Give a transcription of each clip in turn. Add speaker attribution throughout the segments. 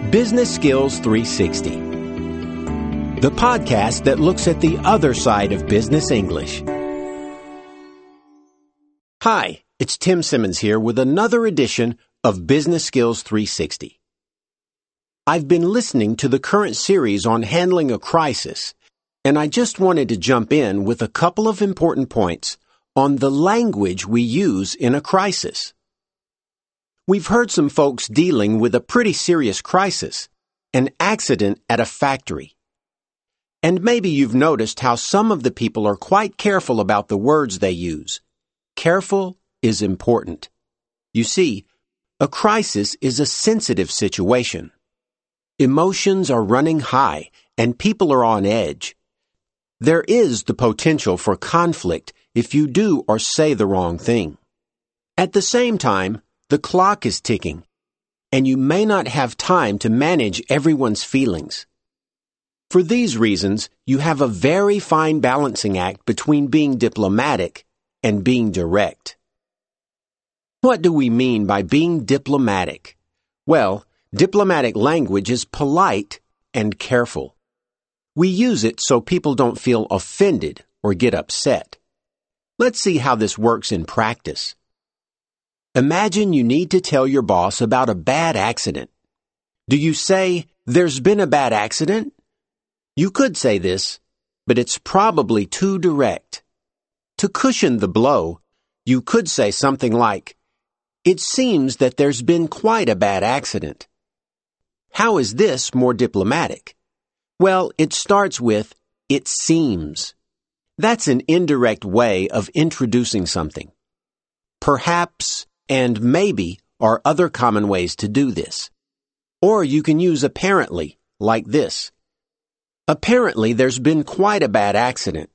Speaker 1: Business Skills 360, the podcast that looks at the other side of business English. Hi, it's Tim Simmons here with another edition of Business Skills 360. I've been listening to the current series on handling a crisis, and I just wanted to jump in with a couple of important points on the language we use in a crisis. We've heard some folks dealing with a pretty serious crisis, an accident at a factory. And maybe you've noticed how some of the people are quite careful about the words they use. Careful is important. You see, a crisis is a sensitive situation. Emotions are running high and people are on edge. There is the potential for conflict if you do or say the wrong thing. At the same time, the clock is ticking, and you may not have time to manage everyone's feelings. For these reasons, you have a very fine balancing act between being diplomatic and being direct. What do we mean by being diplomatic? Well, diplomatic language is polite and careful. We use it so people don't feel offended or get upset. Let's see how this works in practice. Imagine you need to tell your boss about a bad accident. Do you say, "There's been a bad accident"? You could say this, but it's probably too direct. To cushion the blow, you could say something like, "It seems that there's been quite a bad accident." How is this more diplomatic? Well, it starts with, "It seems." That's an indirect way of introducing something. Perhaps and maybe are other common ways to do this. Or you can use apparently, like this. Apparently, there's been quite a bad accident.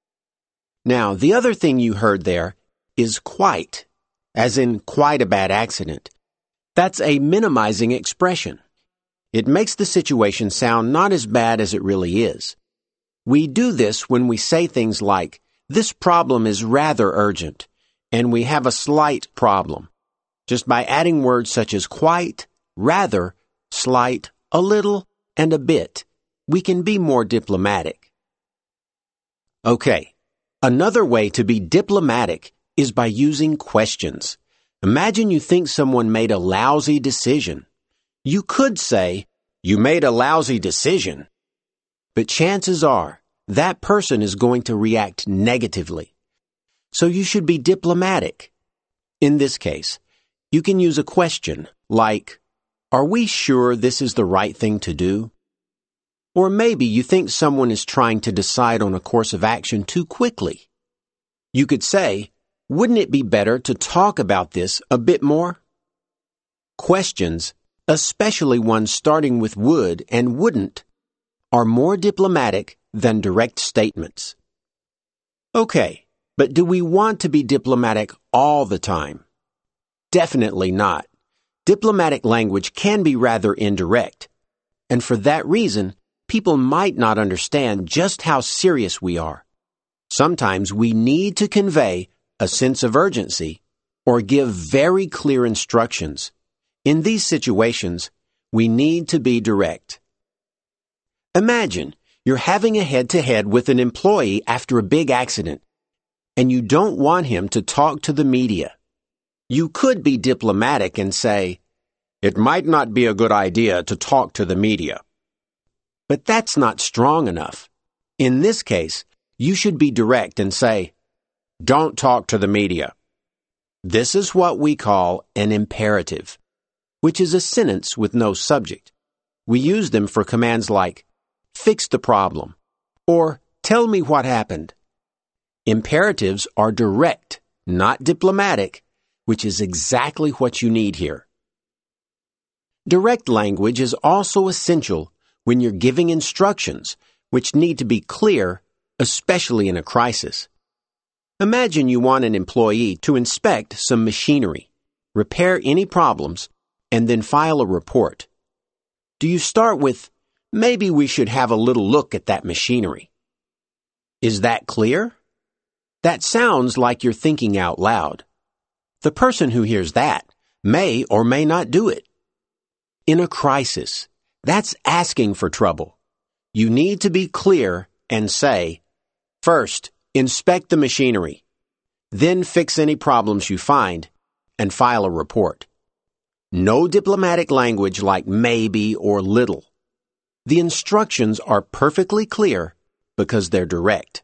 Speaker 1: Now, the other thing you heard there is quite, as in quite a bad accident. That's a minimizing expression. It makes the situation sound not as bad as it really is. We do this when we say things like, "This problem is rather urgent," and we have a slight problem. Just by adding words such as quite, rather, slight, a little, and a bit, we can be more diplomatic. Okay, another way to be diplomatic is by using questions. Imagine you think someone made a lousy decision. You could say, "You made a lousy decision." But chances are, that person is going to react negatively. So you should be diplomatic. In this case, you can use a question like, "Are we sure this is the right thing to do?" Or maybe you think someone is trying to decide on a course of action too quickly. You could say, "Wouldn't it be better to talk about this a bit more?" Questions, especially ones starting with would and wouldn't, are more diplomatic than direct statements. Okay, but do we want to be diplomatic all the time? Definitely not. Diplomatic language can be rather indirect, and for that reason, people might not understand just how serious we are. Sometimes we need to convey a sense of urgency or give very clear instructions. In these situations, we need to be direct. Imagine you're having a head-to-head with an employee after a big accident, and you don't want him to talk to the media. You could be diplomatic and say, "It might not be a good idea to talk to the media." But that's not strong enough. In this case, you should be direct and say, "Don't talk to the media." This is what we call an imperative, which is a sentence with no subject. We use them for commands like, "Fix the problem," or "Tell me what happened." Imperatives are direct, not diplomatic, which is exactly what you need here. Direct language is also essential when you're giving instructions, which need to be clear, especially in a crisis. Imagine you want an employee to inspect some machinery, repair any problems, and then file a report. Do you start with, "Maybe we should have a little look at that machinery"? Is that clear? That sounds like you're thinking out loud. The person who hears that may or may not do it. In a crisis, That's asking for trouble. You need to be clear and say, first, inspect the machinery. Then fix any problems you find and file a report. No diplomatic language like maybe or little. The instructions are perfectly clear because they're direct.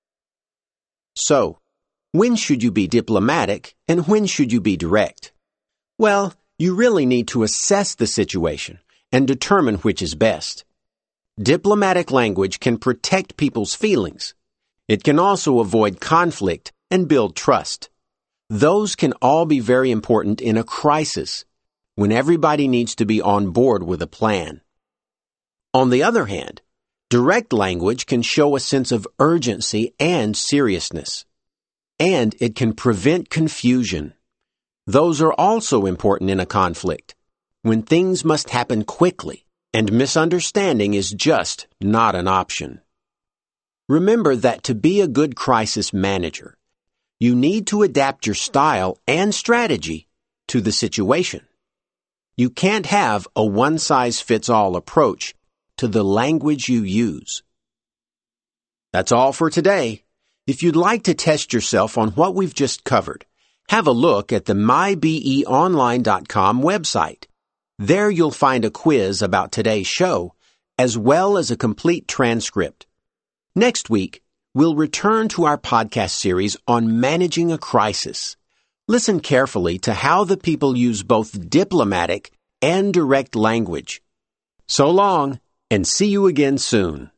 Speaker 1: So, when should you be diplomatic and when should you be direct? Well, you really need to assess the situation and determine which is best. Diplomatic language can protect people's feelings. It can also avoid conflict and build trust. Those can all be very important in a crisis, when everybody needs to be on board with a plan. On the other hand, direct language can show a sense of urgency and seriousness. And it can prevent confusion. Those are also important in a conflict, when things must happen quickly and misunderstanding is just not an option. Remember that to be a good crisis manager, you need to adapt your style and strategy to the situation. You can't have a one-size-fits-all approach to the language you use. That's all for today. If you'd like to test yourself on what we've just covered, have a look at the mybeonline.com website. There you'll find a quiz about today's show, as well as a complete transcript. Next week, we'll return to our podcast series on managing a crisis. Listen carefully to how the people use both diplomatic and direct language. So long, and see you again soon.